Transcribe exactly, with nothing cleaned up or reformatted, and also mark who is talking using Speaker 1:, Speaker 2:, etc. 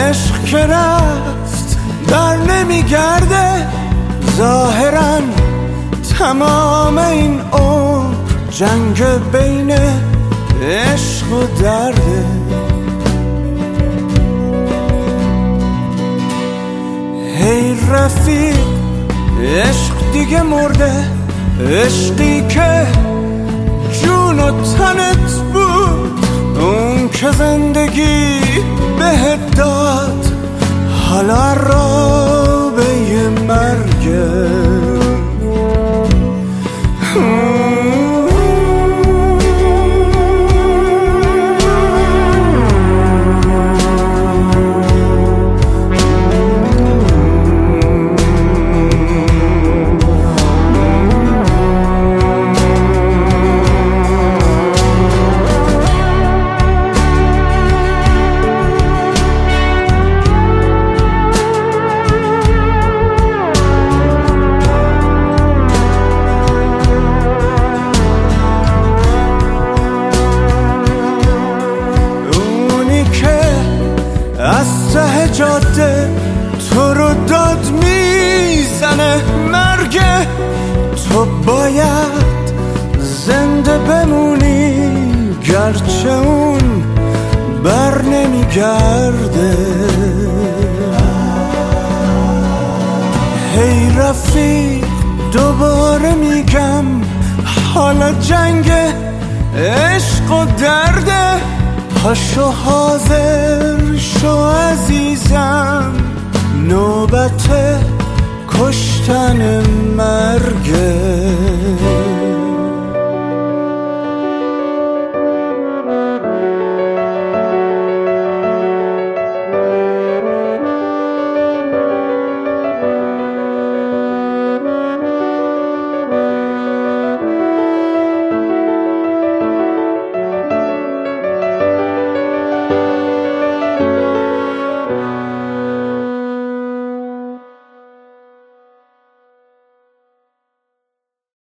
Speaker 1: عشق که رفت در نمیگرده، ظاهرا تمام این عمر جنگ بین عشق و درده. هی رفیق عشق دیگه مرده، عشقی که جون و تنت بود، اون که زندگی بهت داد، حالا رابه مرگه. از ته جاده تو رو داد میزنه مرگه، تو باید زنده بمونی گرچه اون بر نمیگرده. هی رفیق دوباره میگم، حالا جنگ عشق و درده، پاشو حاضر شو عزیزم، نوبت کشتن مرگه.